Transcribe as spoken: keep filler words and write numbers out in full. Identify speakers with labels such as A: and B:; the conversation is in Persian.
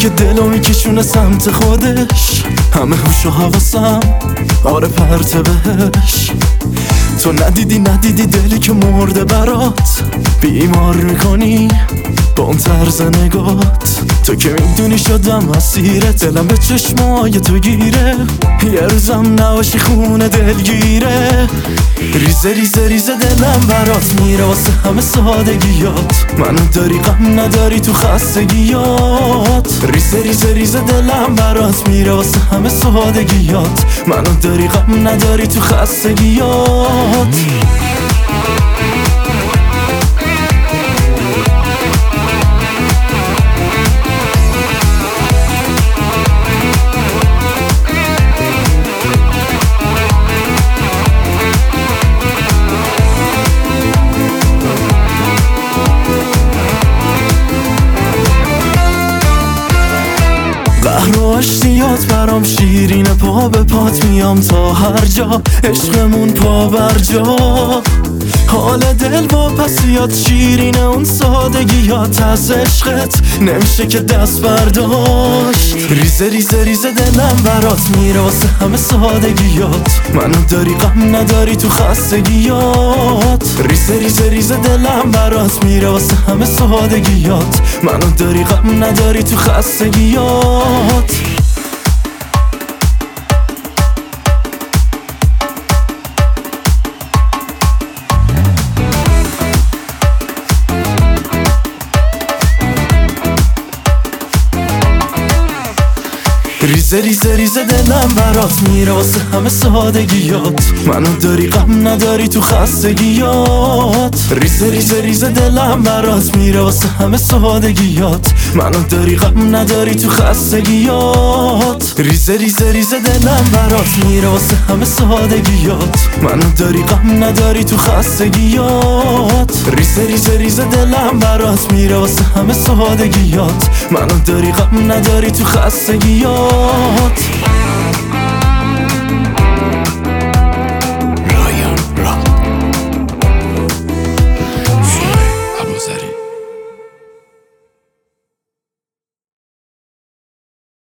A: که دلو میکشونه سمت خودش، همه هوش و حواسم آره پرته بهش. تو ندیدی ندیدی دلی که مرده برات، بیمار میکنی با اون طرز نگات. تو که میدونی شدم اسیرت، دلم به چشمای تو گیره، یه روزم نباشی خونه دلگیره. ریزه ریزه ریزه دلم برات میره واسه همه سادگیات، منو داری غم نداری تو خستگیات. ریزه ریزه ریزه دلم برات میره واسه همه سادگیات، منو داری غم نداری تو خستگیات. قهر و اشتیات برام شیرینه، پا به پات میام تا هر جا، عشقمون پا بر جا. حال دل واپسیات شیرینه، اون سادگیات از عشقت نمیشه که دست برداشت. ریزه ریزه ریزه دلم برات میره واسه همه سادگیات، منو داری غم نداری تو خستگیات. ریزه ریزه ریزه دلم برات میره واسه همه سادگیات، منو داری غم نداری تو خستگیات. ریزه ریزه ریزه دلم برات میره واسه همه سادگیات، منو داری غم نداری تو خستگیات. ریزه ریزه ریزه دلم برات میره واسه همه سادگیات، منو داری غم نداری تو خستگیات. ریزه ریزه ریزه دلم برات میره واسه همه سادگیات، منو داری غم نداری تو خستگیات. ریزه ریزه ریزه دلم برات میره واسه همه سادگیات، منو داری غم نداری تو خستگیات.